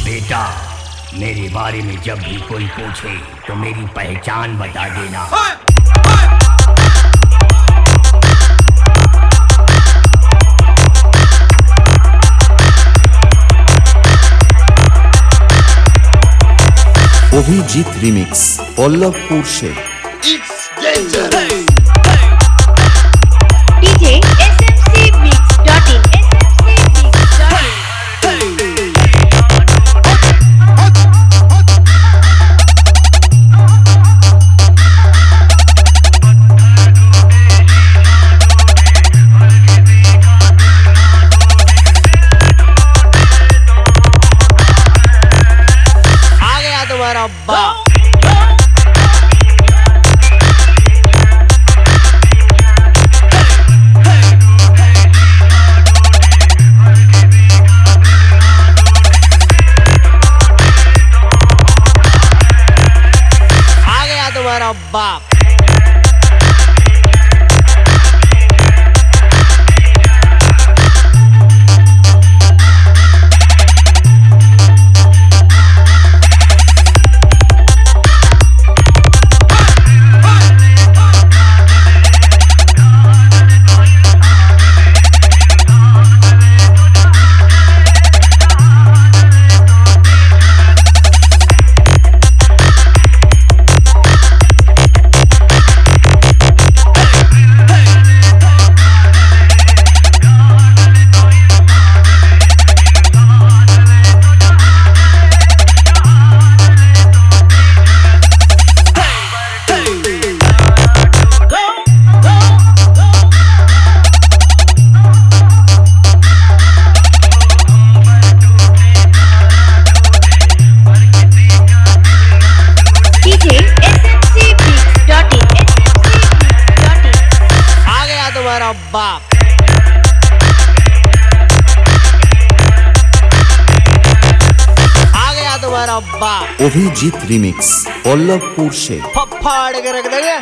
बेटा, मेरे बारे में जब भी कोई पूछे तो मेरी पहचान बता देना। Abhijit remix Pallabpur Sheikh. DJ smcmix.in तुम्हारा बाप। आ गया तुम्हारा बाप। तुम्हारा बाप। आ गया तुम्हारा बाप। অভিজিৎ রিমিক্স পল্লবপুর শেখ। फाड़ के रख देंगे।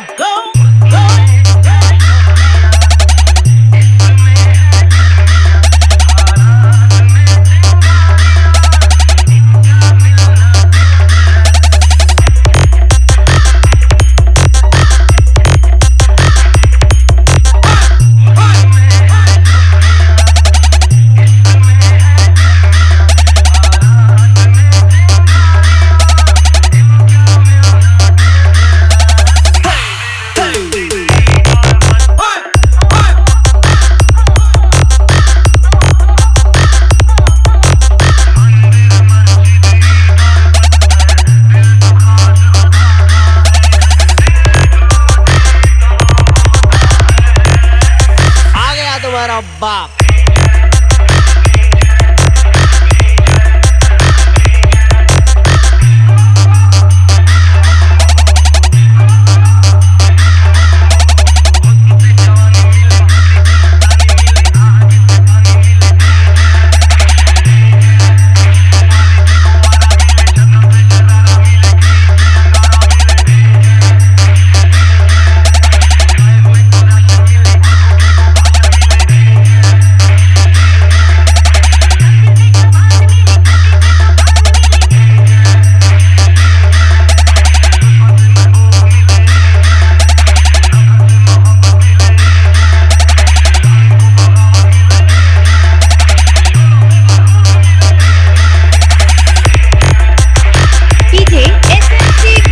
तुम्हारा बाप।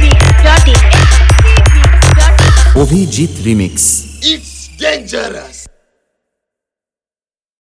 অভিজিৎ রিমিক্স। It's dangerous.